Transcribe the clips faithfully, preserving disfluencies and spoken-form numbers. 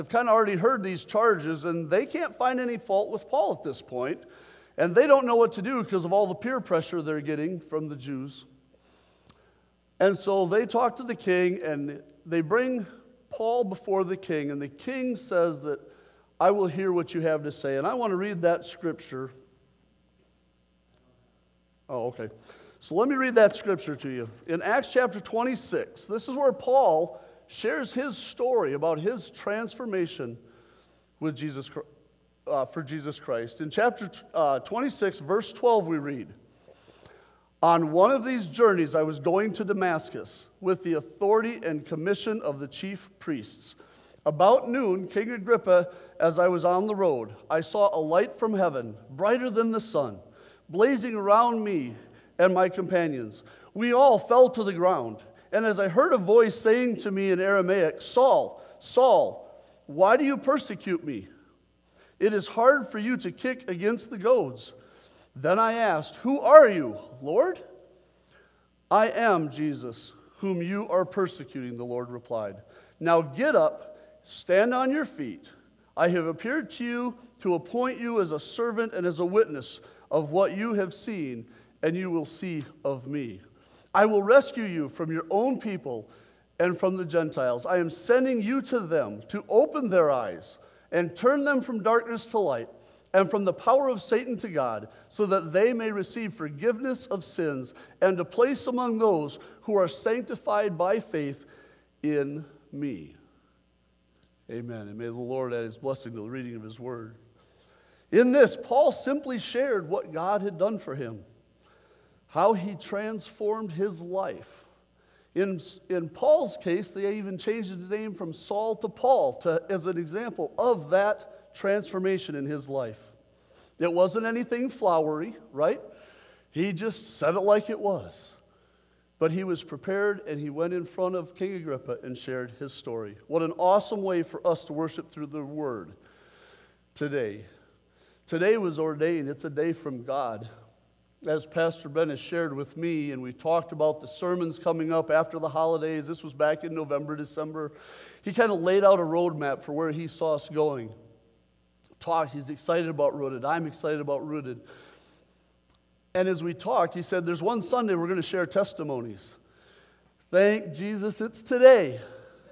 have kind of already heard these charges, and they can't find any fault with Paul at this point, and they don't know what to do because of all the peer pressure they're getting from the Jews. And so they talk to the king, and they bring Paul before the king, and the king says that, I will hear what you have to say. And I want to read that scripture. Oh, okay. So let me read that scripture to you. In Acts chapter twenty-six, this is where Paul shares his story about his transformation with Jesus, uh, for Jesus Christ. In chapter uh, twenty-six, verse twelve, we read, on one of these journeys I was going to Damascus with the authority and commission of the chief priests. About noon, King Agrippa, as I was on the road, I saw a light from heaven, brighter than the sun, blazing around me and my companions. We all fell to the ground, and as I heard a voice saying to me in Aramaic, Saul, Saul, why do you persecute me? It is hard for you to kick against the goads. Then I asked, who are you, Lord? I am Jesus, whom you are persecuting, the Lord replied. Now get up, stand on your feet. I have appeared to you to appoint you as a servant and as a witness of what you have seen and you will see of me. I will rescue you from your own people and from the Gentiles. I am sending you to them to open their eyes and turn them from darkness to light and from the power of Satan to God, so that they may receive forgiveness of sins and a place among those who are sanctified by faith in me. Amen. And may the Lord add his blessing to the reading of his word. In this, Paul simply shared what God had done for him, how he transformed his life. In, in Paul's case, they even changed his name from Saul to Paul to, as an example of that transformation in his life. It wasn't anything flowery, right? He just said it like it was. But he was prepared, and he went in front of King Agrippa and shared his story. What an awesome way for us to worship through the Word today. Today was ordained. It's a day from God. As Pastor Ben has shared with me, and we talked about the sermons coming up after the holidays. This was back in November, December. He kind of laid out a roadmap for where he saw us going. Talked. He's excited about Rooted. I'm excited about Rooted. And as we talked, he said, there's one Sunday we're going to share testimonies. Thank Jesus it's today.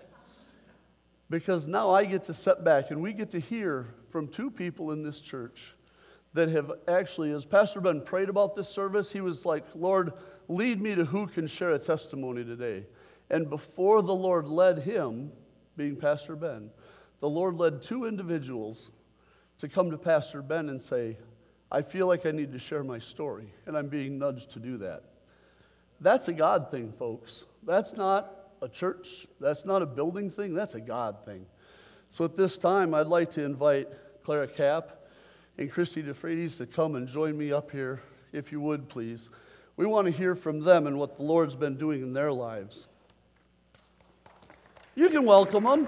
Because now I get to sit back and we get to hear from two people in this church that have actually, as Pastor Ben prayed about this service, he was like, Lord, lead me to who can share a testimony today. And before the Lord led him, being Pastor Ben, the Lord led two individuals to come to Pastor Ben and say, I feel like I need to share my story, and I'm being nudged to do that. That's a God thing, folks. That's not a church. That's not a building thing. That's a God thing. So at this time, I'd like to invite Clara Kapp and Christy DeFreitas to come and join me up here, if you would, please. We want to hear from them and what the Lord's been doing in their lives. You can welcome them.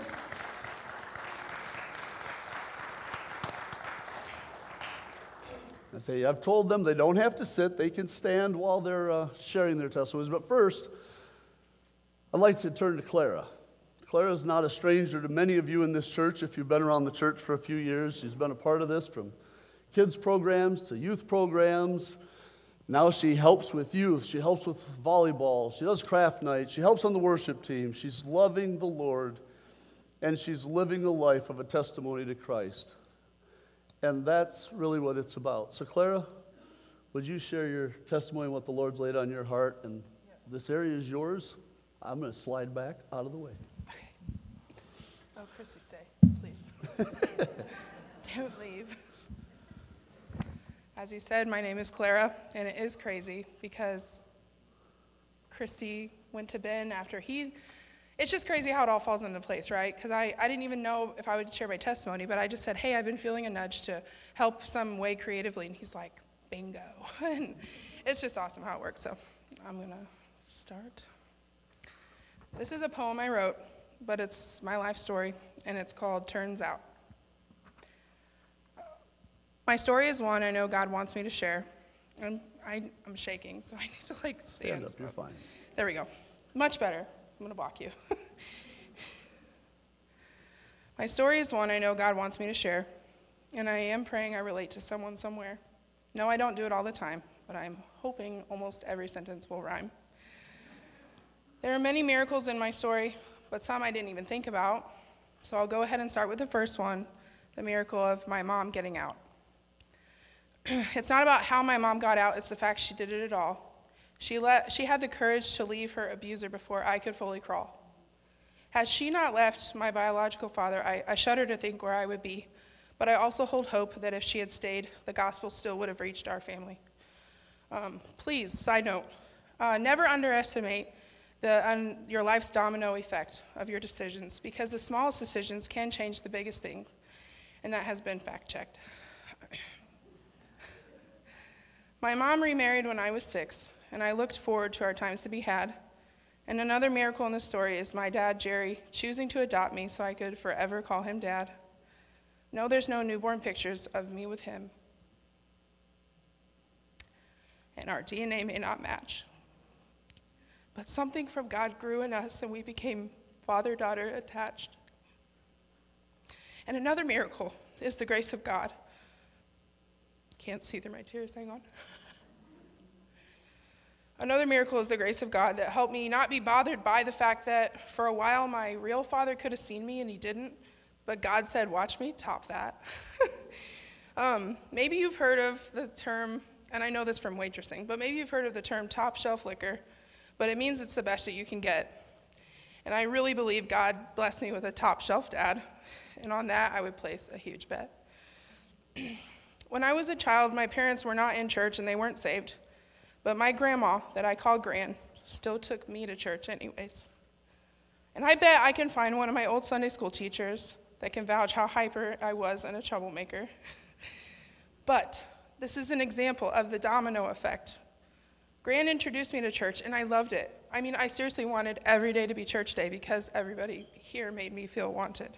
I say, I've told them they don't have to sit. They can stand while they're uh, sharing their testimonies. But first, I'd like to turn to Clara. Clara is not a stranger to many of you in this church. If you've been around the church for a few years, she's been a part of this from kids programs to youth programs. Now she helps with youth. She helps with volleyball. She does craft nights. She helps on the worship team. She's loving the Lord, and she's living the life of a testimony to Christ. And that's really what it's about. So, Clara, would you share your testimony, what the Lord's laid on your heart? And yes. This area is yours. I'm going to slide back out of the way. Okay. Oh, Christy, stay, please. Don't leave. As he said, my name is Clara, and it is crazy because Christy went to Ben after he... It's just crazy how it all falls into place, right? Because I, I didn't even know if I would share my testimony, but I just said, hey, I've been feeling a nudge to help some way creatively. And he's like, bingo. And it's just awesome how it works. So I'm going to start. This is a poem I wrote, but it's my life story, and it's called Turns Out. My story is one I know God wants me to share. I'm, I, I'm shaking, so I need to like stand. Stand up, you're fine. There we go. Much better. I'm going to block you. My story is one I know God wants me to share, and I am praying I relate to someone somewhere. No, I don't do it all the time, but I'm hoping almost every sentence will rhyme. There are many miracles in my story, but some I didn't even think about. So I'll go ahead and start with the first one, the miracle of my mom getting out. It's not about how my mom got out, it's the fact she did it at all. She, let, she had the courage to leave her abuser before I could fully crawl. Had she not left my biological father, I, I shudder to think where I would be, but I also hold hope that if she had stayed, the gospel still would have reached our family. Um, please, side note, uh, never underestimate the, um, your life's domino effect of your decisions, because the smallest decisions can change the biggest thing, and that has been fact-checked. My mom remarried when I was six, and I looked forward to our times to be had. And another miracle in the story is my dad, Jerry, choosing to adopt me so I could forever call him Dad. No, there's no newborn pictures of me with him. And our D N A may not match. But something from God grew in us, and we became father-daughter attached. And another miracle is the grace of God. Can't see through my tears, hang on. Another miracle is the grace of God that helped me not be bothered by the fact that for a while my real father could have seen me and he didn't, but God said, watch me top that. um, maybe you've heard of the term, and I know this from waitressing, but maybe you've heard of the term top shelf liquor, but it means it's the best that you can get. And I really believe God blessed me with a top shelf dad, and on that I would place a huge bet. When I was a child, my parents were not in church and they weren't saved. But my grandma, that I call Gran, still took me to church anyways. And I bet I can find one of my old Sunday school teachers that can vouch how hyper I was and a troublemaker. But this is an example of the domino effect. Gran introduced me to church and I loved it. I mean, I seriously wanted every day to be church day because everybody here made me feel wanted.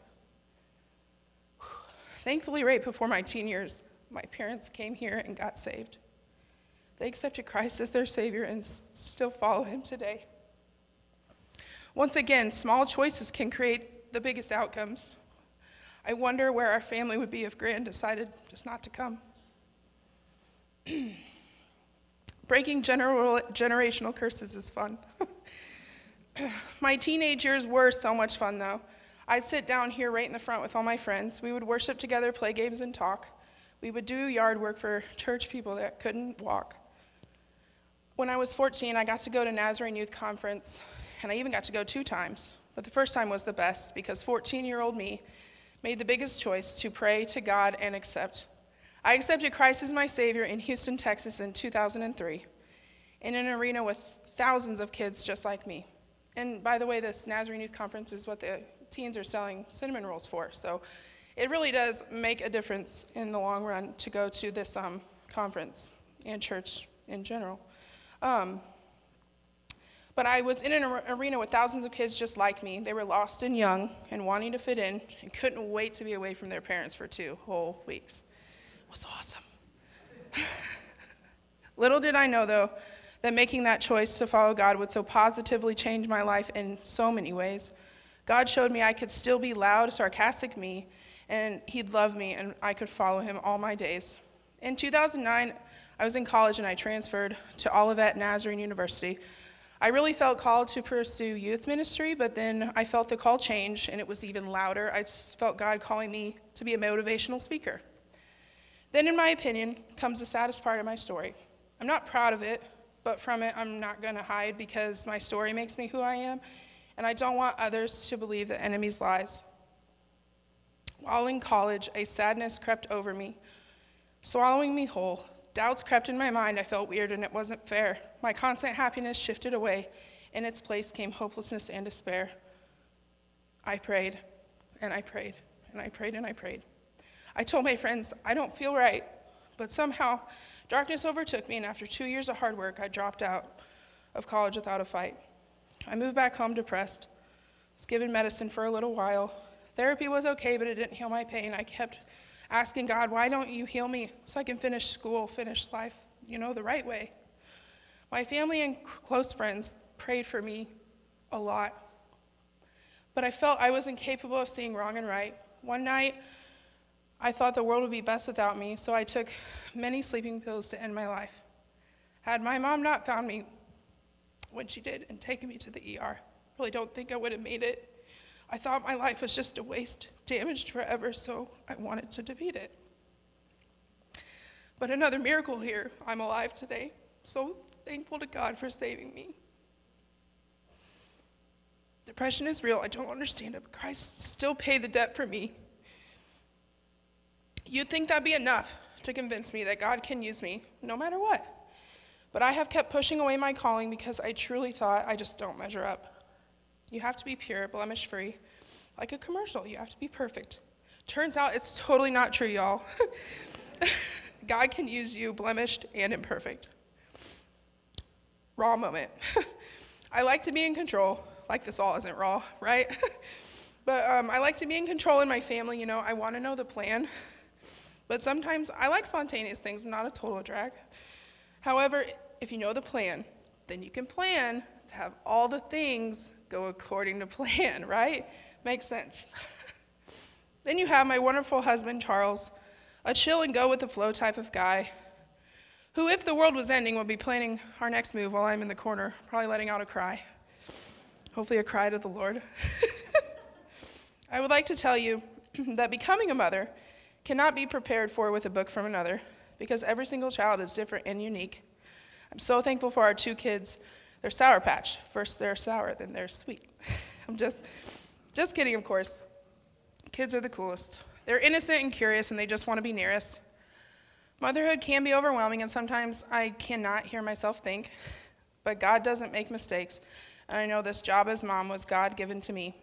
Thankfully, right before my teen years, my parents came here and got saved. They accepted Christ as their Savior and s- still follow him today. Once again, small choices can create the biggest outcomes. I wonder where our family would be if Gran decided just not to come. Breaking general, generational curses is fun. My teenage years were so much fun, though. I'd sit down here right in the front with all my friends. We would worship together, play games, and talk. We would do yard work for church people that couldn't walk. When I was fourteen, I got to go to Nazarene Youth Conference, and I even got to go two times. But the first time was the best because fourteen-year-old me made the biggest choice to pray to God and accept. I accepted Christ as my Savior in Houston, Texas in two thousand three, in an arena with thousands of kids just like me. And by the way, this Nazarene Youth Conference is what the teens are selling cinnamon rolls for. So it really does make a difference in the long run to go to this um, conference and church in general. Um, but I was in an ar- arena with thousands of kids just like me. They were lost and young and wanting to fit in and couldn't wait to be away from their parents for two whole weeks. It was awesome. Little did I know, though, that making that choice to follow God would so positively change my life in so many ways. God showed me I could still be loud, sarcastic me, and he'd love me, and I could follow him all my days. In two thousand nine, I was in college, and I transferred to Olivet Nazarene University. I really felt called to pursue youth ministry, but then I felt the call change, and it was even louder. I just felt God calling me to be a motivational speaker. Then, in my opinion, comes the saddest part of my story. I'm not proud of it, but from it, I'm not going to hide because my story makes me who I am, and I don't want others to believe the enemy's lies. While in college, a sadness crept over me, swallowing me whole. Doubts crept in my mind. I felt weird and it wasn't fair. My constant happiness shifted away. In its place came hopelessness and despair. I prayed, and I prayed, and I prayed, and I prayed. I told my friends, I don't feel right, but somehow darkness overtook me, and after two years of hard work, I dropped out of college without a fight. I moved back home depressed, was given medicine for a little while. Therapy was okay, but it didn't heal my pain. I kept asking God, why don't you heal me so I can finish school, finish life, you know, the right way? My family and close friends prayed for me a lot, but I felt I was incapable of seeing wrong and right. One night, I thought the world would be best without me, so I took many sleeping pills to end my life. Had my mom not found me when she did and taken me to the E R, really don't think I would have made it. I thought my life was just a waste, damaged forever, so I wanted to defeat it. But another miracle here, I'm alive today. So thankful to God for saving me. Depression is real, I don't understand it, but Christ still paid the debt for me. You'd think that'd be enough to convince me that God can use me, no matter what. But I have kept pushing away my calling because I truly thought I just don't measure up. You have to be pure, blemish-free. Like a commercial, you have to be perfect. Turns out it's totally not true, y'all. God can use you blemished and imperfect. Raw moment. I like to be in control. Like this all isn't raw, right? But um, I like to be in control in my family, you know. I want to know the plan. But sometimes I like spontaneous things. I'm not a total drag. However, if you know the plan, then you can plan to have all the things go according to plan, right? Makes sense. Then you have my wonderful husband, Charles, a chill and go with the flow type of guy, who, if the world was ending, would be planning our next move while I'm in the corner, probably letting out a cry. Hopefully a cry to the Lord. I would like to tell you that becoming a mother cannot be prepared for with a book from another, because every single child is different and unique. I'm so thankful for our two kids. They're Sour Patch. First they're sour, then they're sweet. I'm just, just kidding, of course. Kids are the coolest. They're innocent and curious, and they just want to be near us. Motherhood can be overwhelming, and sometimes I cannot hear myself think, but God doesn't make mistakes, and I know this job as mom was God-given to me.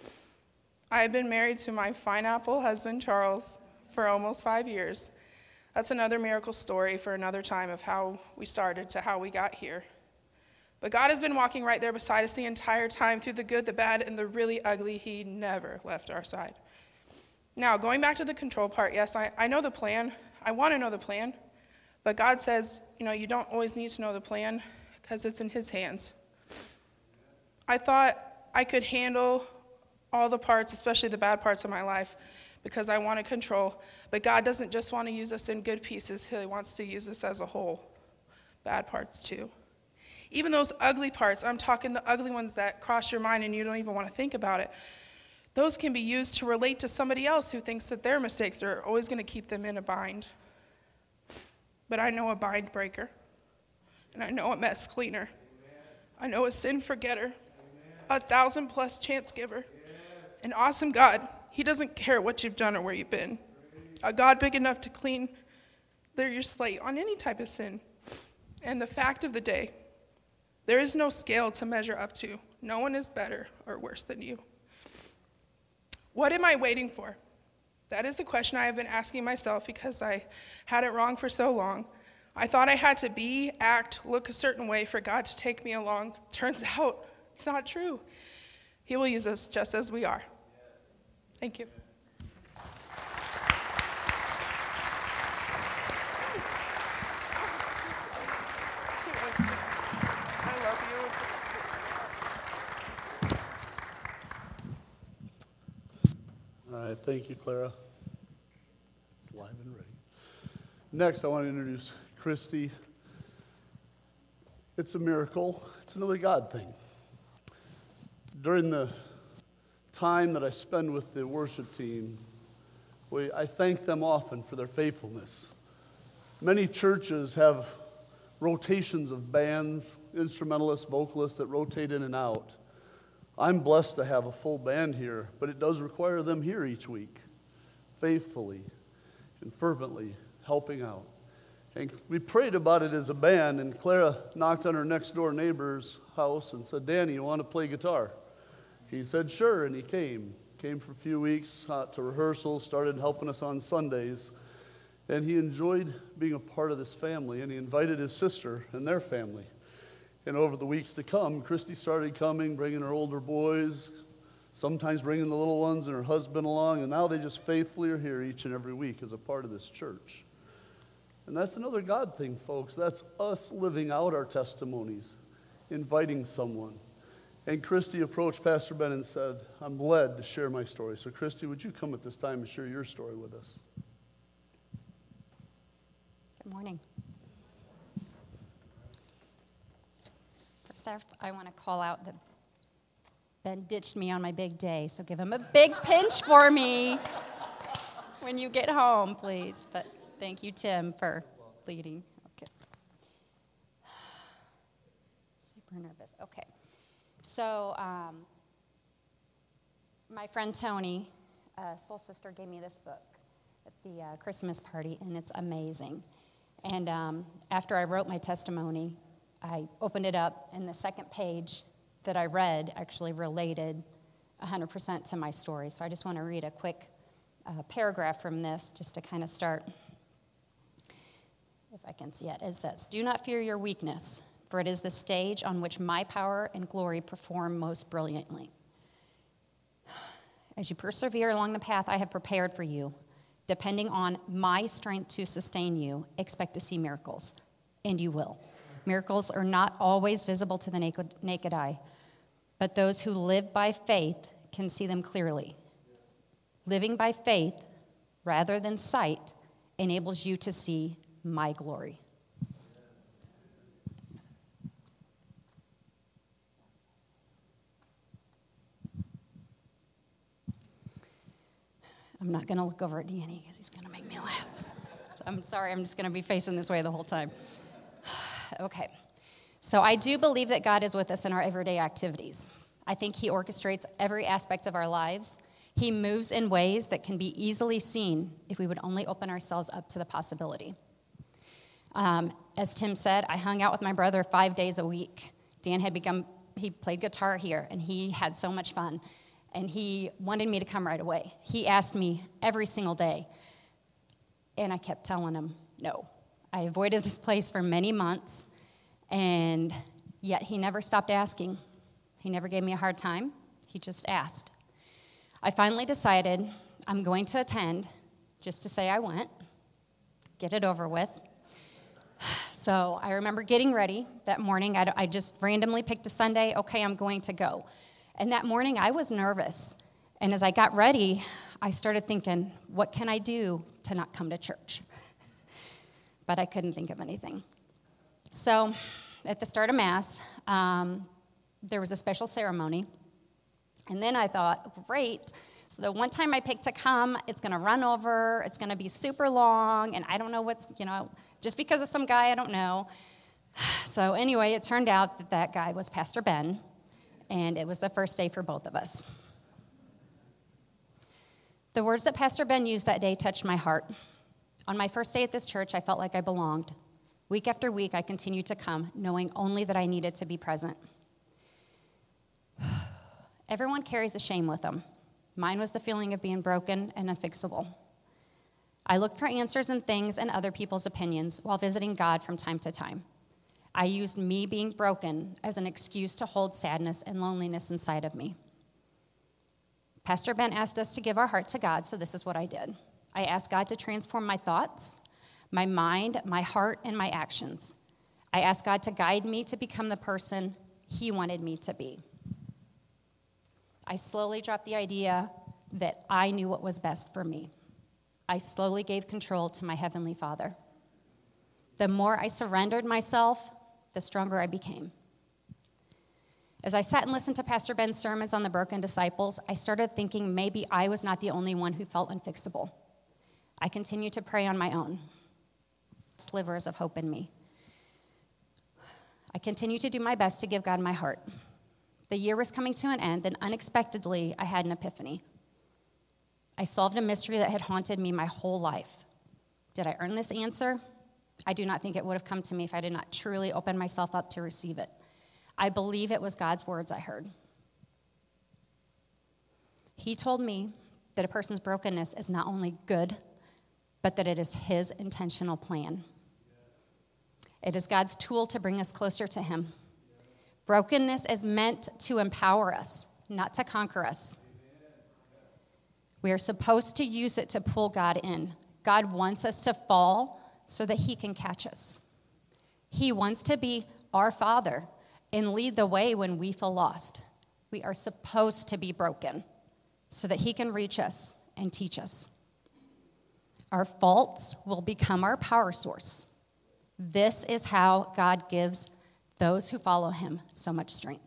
I have been married to my fine-apple husband, Charles, for almost five years. That's another miracle story for another time of how we started to how we got here. But God has been walking right there beside us the entire time, through the good, the bad, and the really ugly. He never left our side. Now, going back to the control part, yes, I, I know the plan. I want to know the plan. But God says, you know, you don't always need to know the plan because it's in his hands. I thought I could handle all the parts, especially the bad parts of my life, because I wanted control. But God doesn't just want to use us in good pieces. He wants to use us as a whole. Bad parts too. Even those ugly parts, I'm talking the ugly ones that cross your mind and you don't even want to think about it. Those can be used to relate to somebody else who thinks that their mistakes are always going to keep them in a bind. But I know a bind breaker. And I know a mess cleaner. Amen. I know a sin forgetter. Amen. A thousand plus chance giver. Yes. An awesome God. He doesn't care what you've done or where you've been. A God big enough to clean their, your slate on any type of sin. And the fact of the day, there is no scale to measure up to. No one is better or worse than you. What am I waiting for? That is the question I have been asking myself because I had it wrong for so long. I thought I had to be, act, look a certain way for God to take me along. Turns out it's not true. He will use us just as we are. Thank you. I love you. All right, thank you, Clara. It's live and ready. Next, I want to introduce Christy. It's a miracle. It's another God thing. During the time that I spend with the worship team, we, I thank them often for their faithfulness. Many churches have rotations of bands, instrumentalists, vocalists that rotate in and out. I'm blessed to have a full band here, but it does require them here each week, faithfully and fervently helping out. And we prayed about it as a band, and Clara knocked on her next door neighbor's house and said, "Danny, you want to play guitar?" He said, "Sure," and he came. Came for a few weeks uh, to rehearsals, started helping us on Sundays, and he enjoyed being a part of this family, and he invited his sister and their family. And over the weeks to come, Christy started coming, bringing her older boys, sometimes bringing the little ones and her husband along, and now they just faithfully are here each and every week as a part of this church. And that's another God thing, folks. That's us living out our testimonies, inviting someone. And Christy approached Pastor Ben and said, I'm led to share my story. So Christy, would you come at this time and share your story with us? Good morning. First off, I want to call out that Ben ditched me on my big day, so give him a big pinch for me when you get home, please. But thank you, Tim, for leading. Okay. Super nervous. Okay. So um, my friend Tony, uh, soul sister, gave me this book at the uh, Christmas party, and it's amazing. And um, after I wrote my testimony, I opened it up, and the second page that I read actually related one hundred percent to my story. So I just want to read a quick uh, paragraph from this just to kind of start, if I can see it. It says, "Do not fear your weakness, for it is the stage on which my power and glory perform most brilliantly. As you persevere along the path I have prepared for you, depending on my strength to sustain you, expect to see miracles, and you will. Miracles are not always visible to the naked, naked eye, but those who live by faith can see them clearly. Living by faith rather than sight enables you to see my glory." I'm not going to look over at Danny because he's going to make me laugh. So I'm sorry, I'm just going to be facing this way the whole time. Okay. So I do believe that God is with us in our everyday activities. I think he orchestrates every aspect of our lives. He moves in ways that can be easily seen if we would only open ourselves up to the possibility. Um, as Tim said, I hung out with my brother five days a week. Dan had become, he played guitar here, and he had so much fun. And he wanted me to come right away. He asked me every single day, and I kept telling him no. I avoided this place for many months, and yet he never stopped asking. He never gave me a hard time. He just asked. I finally decided I'm going to attend just to say I went, get it over with. So I remember getting ready that morning. I, I just randomly picked a Sunday. Okay, I'm going to go. And that morning, I was nervous. And as I got ready, I started thinking, what can I do to not come to church? But I couldn't think of anything. So at the start of Mass, um, there was a special ceremony. And then I thought, great. So the one time I picked to come, it's going to run over. It's going to be super long. And I don't know what's, you know, just because of some guy I don't know. So anyway, it turned out that that guy was Pastor Ben. And it was the first day for both of us. The words that Pastor Ben used that day touched my heart. On my first day at this church, I felt like I belonged. Week after week, I continued to come, knowing only that I needed to be present. Everyone carries a shame with them. Mine was the feeling of being broken and unfixable. I looked for answers in things and other people's opinions while visiting God from time to time. I used me being broken as an excuse to hold sadness and loneliness inside of me. Pastor Ben asked us to give our heart to God, so this is what I did. I asked God to transform my thoughts, my mind, my heart, and my actions. I asked God to guide me to become the person he wanted me to be. I slowly dropped the idea that I knew what was best for me. I slowly gave control to my Heavenly Father. The more I surrendered myself, the stronger I became. As I sat and listened to Pastor Ben's sermons on the broken disciples, I started thinking maybe I was not the only one who felt unfixable. I continued to pray on my own. Slivers of hope in me. I continued to do my best to give God my heart. The year was coming to an end, and unexpectedly, I had an epiphany. I solved a mystery that had haunted me my whole life. Did I earn this answer? I do not think it would have come to me if I did not truly open myself up to receive it. I believe it was God's words I heard. He told me that a person's brokenness is not only good, but that it is his intentional plan. It is God's tool to bring us closer to him. Brokenness is meant to empower us, not to conquer us. We are supposed to use it to pull God in. God wants us to fall so that he can catch us. He wants to be our Father and lead the way when we feel lost. We are supposed to be broken so that he can reach us and teach us. Our faults will become our power source. This is how God gives those who follow him so much strength.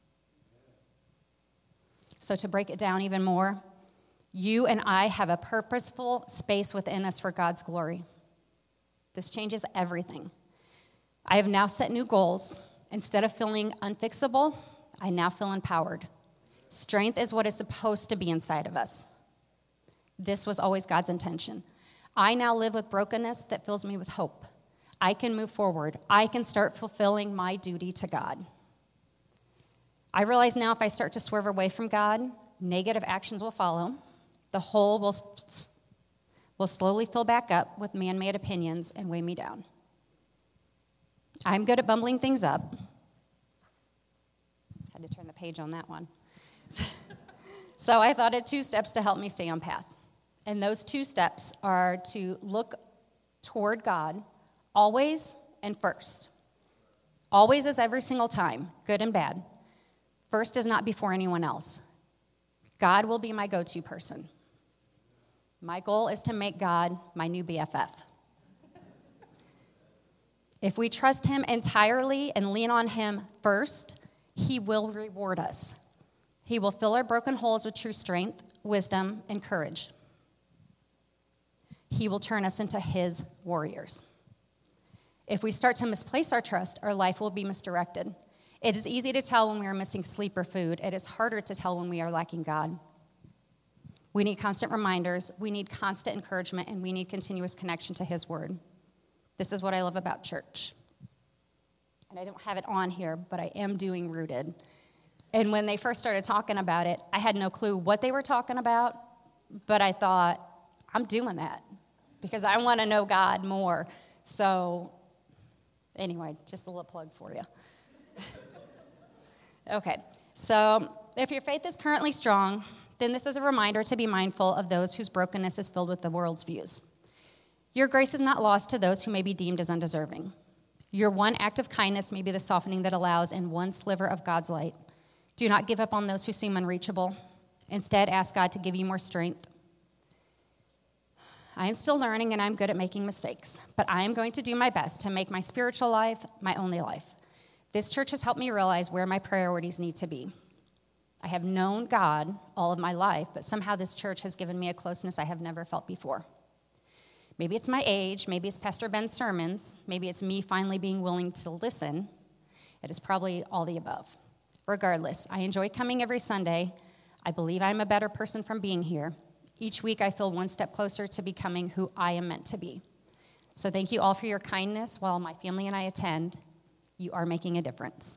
So to break it down even more, you and I have a purposeful space within us for God's glory. This changes everything. I have now set new goals. Instead of feeling unfixable, I now feel empowered. Strength is what is supposed to be inside of us. This was always God's intention. I now live with brokenness that fills me with hope. I can move forward. I can start fulfilling my duty to God. I realize now if I start to swerve away from God, negative actions will follow. The hole will, will slowly fill back up with man-made opinions and weigh me down. I'm good at bumbling things up. Had to turn the page on that one. So I thought of two steps to help me stay on path. And those two steps are to look toward God always and first. Always is every single time, good and bad. First is not before anyone else. God will be my go-to person. My goal is to make God my new B F F. If we trust him entirely and lean on him first, he will reward us. He will fill our broken holes with true strength, wisdom, and courage. He will turn us into his warriors. If we start to misplace our trust, our life will be misdirected. It is easy to tell when we are missing sleep or food. It is harder to tell when we are lacking God. We need constant reminders, we need constant encouragement, and we need continuous connection to his word. This is what I love about church. And I don't have it on here, but I am doing Rooted. And when they first started talking about it, I had no clue what they were talking about, but I thought, I'm doing that because I want to know God more. So anyway, just a little plug for you. Okay, so if your faith is currently strong, then this is a reminder to be mindful of those whose brokenness is filled with the world's views. Your grace is not lost to those who may be deemed as undeserving. Your one act of kindness may be the softening that allows in one sliver of God's light. Do not give up on those who seem unreachable. Instead, ask God to give you more strength. I am still learning and I'm good at making mistakes, but I am going to do my best to make my spiritual life my only life. This church has helped me realize where my priorities need to be. I have known God all of my life, but somehow this church has given me a closeness I have never felt before. Maybe it's my age, maybe it's Pastor Ben's sermons, maybe it's me finally being willing to listen. It is probably all the above. Regardless, I enjoy coming every Sunday. I believe I'm a better person from being here. Each week I feel one step closer to becoming who I am meant to be. So thank you all for your kindness while my family and I attend. You are making a difference.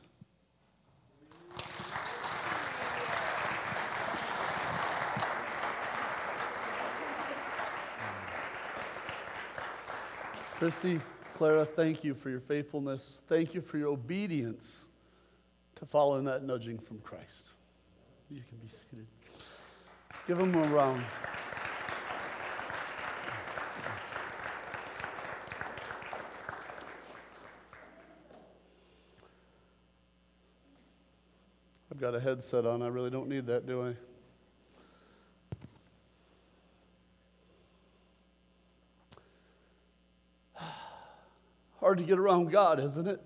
Christy, Clara, thank you for your faithfulness. Thank you for your obedience to following that nudging from Christ. You can be seated. Give them a round. I've got a headset on. I really don't need that, do I? Hard to get around God, isn't it?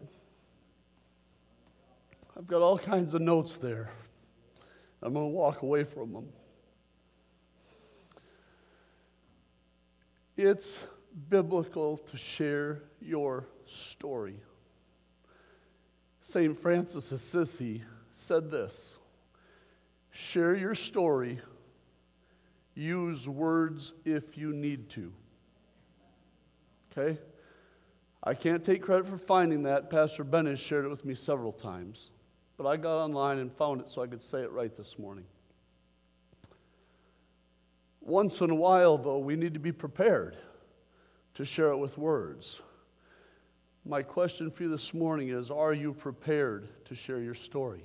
I've got all kinds of notes there. I'm going to walk away from them. It's biblical to share your story. Saint Francis of Assisi said this: share your story, use words if you need to. Okay? I can't take credit for finding that. Pastor Ben has shared it with me several times. But I got online and found it so I could say it right this morning. Once in a while, though, we need to be prepared to share it with words. My question for you this morning is, are you prepared to share your story?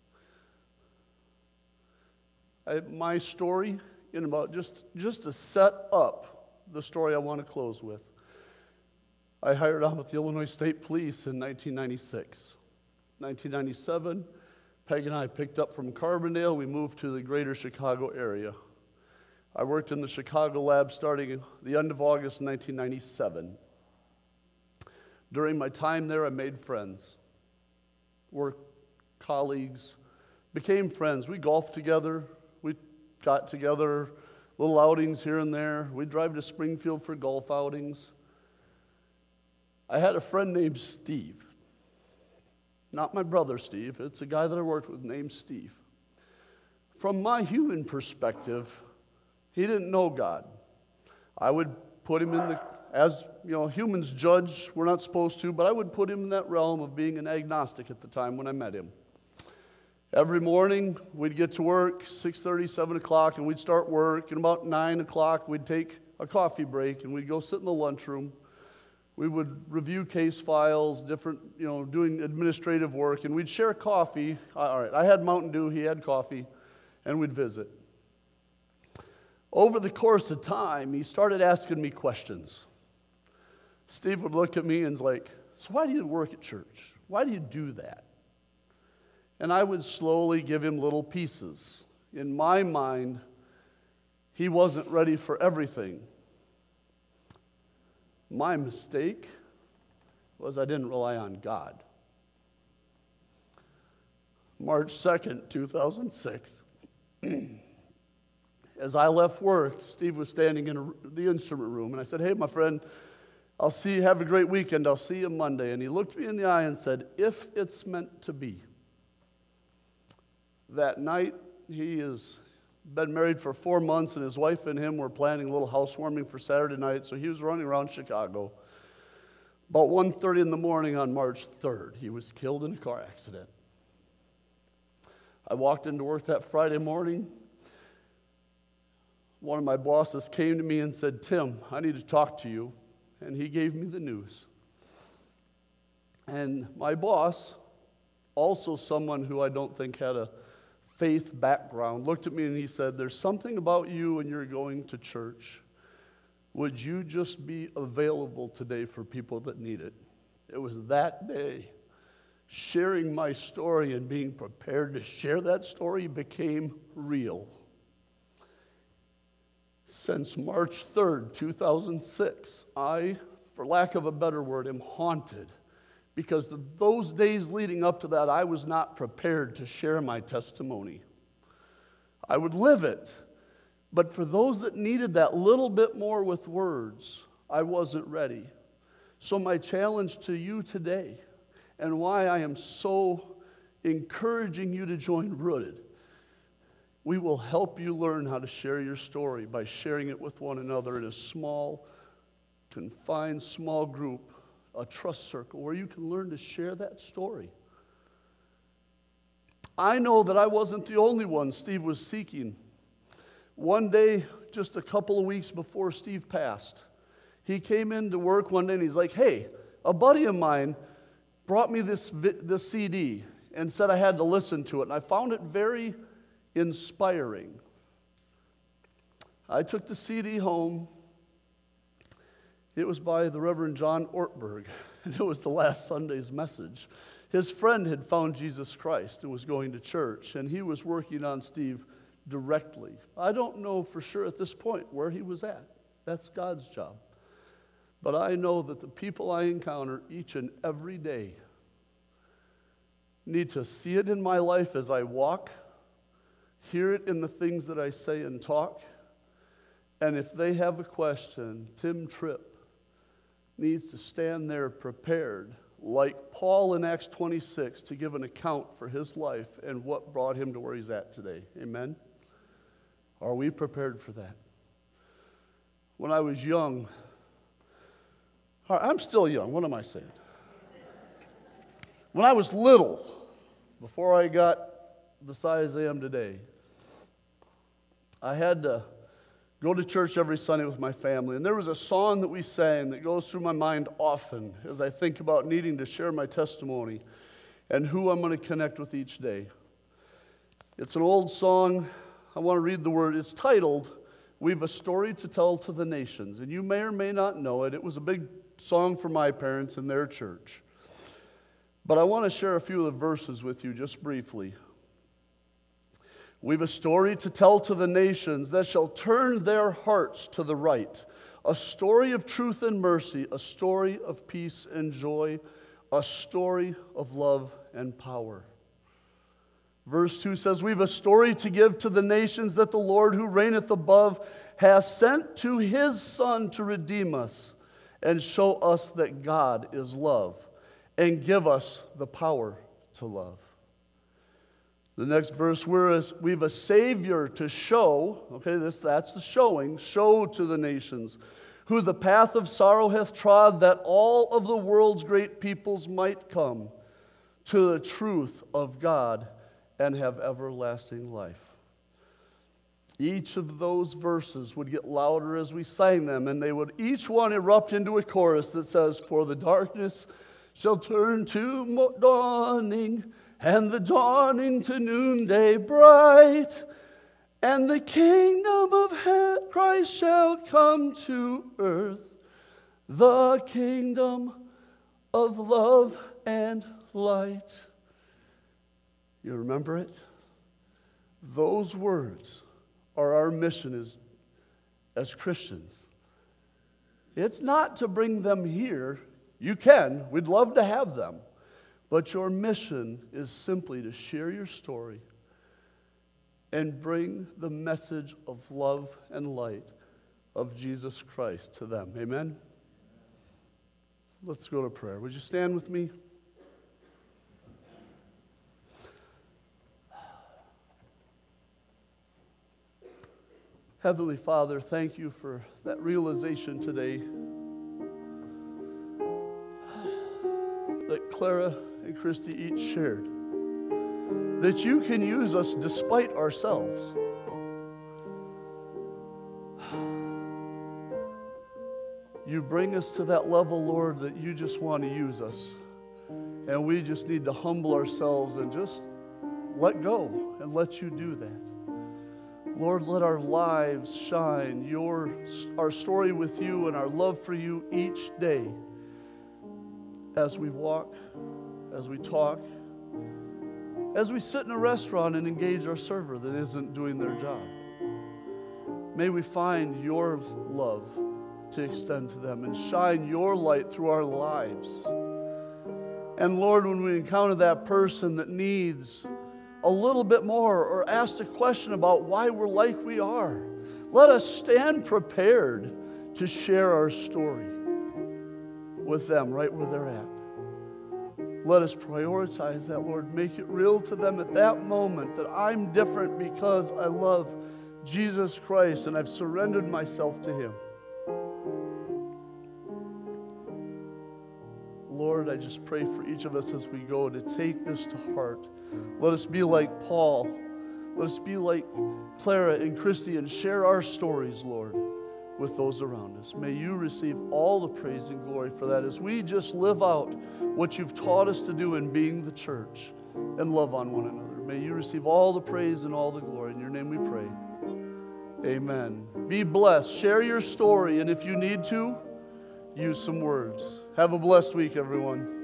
I, my story, in about just, just to set up the story I want to close with. I hired on with the Illinois State Police in nineteen ninety-six. nineteen ninety-seven, Peg and I picked up from Carbondale. We moved to the greater Chicago area. I worked in the Chicago lab starting the end of August nineteen ninety-seven. During my time there, I made friends, work colleagues, became friends. We golfed together. We got together, little outings here and there. We'd drive to Springfield for golf outings. I had a friend named Steve. Not my brother Steve. It's a guy that I worked with named Steve. From my human perspective, he didn't know God. I would put him in the, as you know, humans judge, we're not supposed to, but I would put him in that realm of being an agnostic at the time when I met him. Every morning, we'd get to work, six thirty, seven o'clock, and we'd start work, and about nine o'clock, we'd take a coffee break, and we'd go sit in the lunchroom. We would review case files, different, you know, doing administrative work, and we'd share coffee. All right, I had Mountain Dew, he had coffee, and we'd visit. Over the course of time, he started asking me questions. Steve would look at me and was like, so why do you work at church? Why do you do that? And I would slowly give him little pieces. In my mind, he wasn't ready for everything. My mistake was I didn't rely on God. March second, two thousand six. As I left work, Steve was standing in a, the instrument room, and I said, hey, my friend, I'll see you, have a great weekend, I'll see you Monday. And he looked me in the eye and said, if it's meant to be. That night, he has been married for four months, and his wife and him were planning a little housewarming for Saturday night, so he was running around Chicago. About one thirty in the morning on March third, he was killed in a car accident. I walked into work that Friday morning. One of my bosses came to me and said, Tim, I need to talk to you. And he gave me the news. And my boss, also someone who I don't think had a faith background, looked at me and he said, there's something about you when you're going to church. Would you just be available today for people that need it? It was that day. Sharing my story and being prepared to share that story became real. Since March third, two thousand six, I, for lack of a better word, am haunted because the, those days leading up to that, I was not prepared to share my testimony. I would live it, but for those that needed that little bit more with words, I wasn't ready. So my challenge to you today, and why I am so encouraging you to join Rooted, we will help you learn how to share your story by sharing it with one another in a small, confined, small group, a trust circle, where you can learn to share that story. I know that I wasn't the only one Steve was seeking. One day, just a couple of weeks before Steve passed, he came into work one day and he's like, hey, a buddy of mine brought me this, this C D and said I had to listen to it, and I found it very inspiring. I took the C D home. It was by the Reverend John Ortberg, and it was the last Sunday's message. His friend had found Jesus Christ and was going to church, and he was working on Steve directly. I don't know for sure at this point where he was at. That's God's job. But I know that the people I encounter each and every day need to see it in my life as I walk, hear it in the things that I say and talk, and if they have a question, Tim Tripp needs to stand there prepared, like Paul in Acts twenty-six, to give an account for his life and what brought him to where he's at today. Amen? Are we prepared for that? When I was young, I'm still young, what am I saying? When I was little, before I got the size I am today, I had to go to church every Sunday with my family, and there was a song that we sang that goes through my mind often as I think about needing to share my testimony and who I'm going to connect with each day. It's an old song. I want to read the word. It's titled, We've a Story to Tell to the Nations, and you may or may not know it. It was a big song for my parents in their church. But I want to share a few of the verses with you just briefly. We've a story to tell to the nations that shall turn their hearts to the right. A story of truth and mercy, a story of peace and joy, a story of love and power. Verse two says, we've a story to give to the nations that the Lord who reigneth above has sent to his Son to redeem us and show us that God is love and give us the power to love. The next verse, whereas we've a Savior to show, okay, this that's the showing, show to the nations, who the path of sorrow hath trod, that all of the world's great peoples might come to the truth of God and have everlasting life. Each of those verses would get louder as we sang them, and they would each one erupt into a chorus that says, for the darkness shall turn to dawning, and the dawning to noonday bright, and the kingdom of Christ shall come to earth, the kingdom of love and light. You remember it? Those words are our mission as, as Christians. It's not to bring them here. You can. We'd love to have them. But your mission is simply to share your story and bring the message of love and light of Jesus Christ to them. Amen? Let's go to prayer. Would you stand with me? Heavenly Father, thank you for that realization today that Clara and Christy each shared, that you can use us despite ourselves. You bring us to that level, Lord, that you just want to use us. And we just need to humble ourselves and just let go and let you do that. Lord, let our lives shine your, our story with you and our love for you each day as we walk, as we talk, as we sit in a restaurant and engage our server that isn't doing their job. May we find your love to extend to them and shine your light through our lives. And Lord, when we encounter that person that needs a little bit more or ask a question about why we're like we are, let us stand prepared to share our story with them right where they're at. Let us prioritize that, Lord. Make it real to them at that moment that I'm different because I love Jesus Christ and I've surrendered myself to him. Lord, I just pray for each of us as we go to take this to heart. Let us be like Paul. Let us be like Clara and Christy and share our stories, Lord, with those around us. May you receive all the praise and glory for that as we just live out what you've taught us to do in being the church and love on one another. May you receive all the praise and all the glory. In your name we pray. Amen. Be blessed. Share your story, and if you need to, use some words. Have a blessed week, everyone.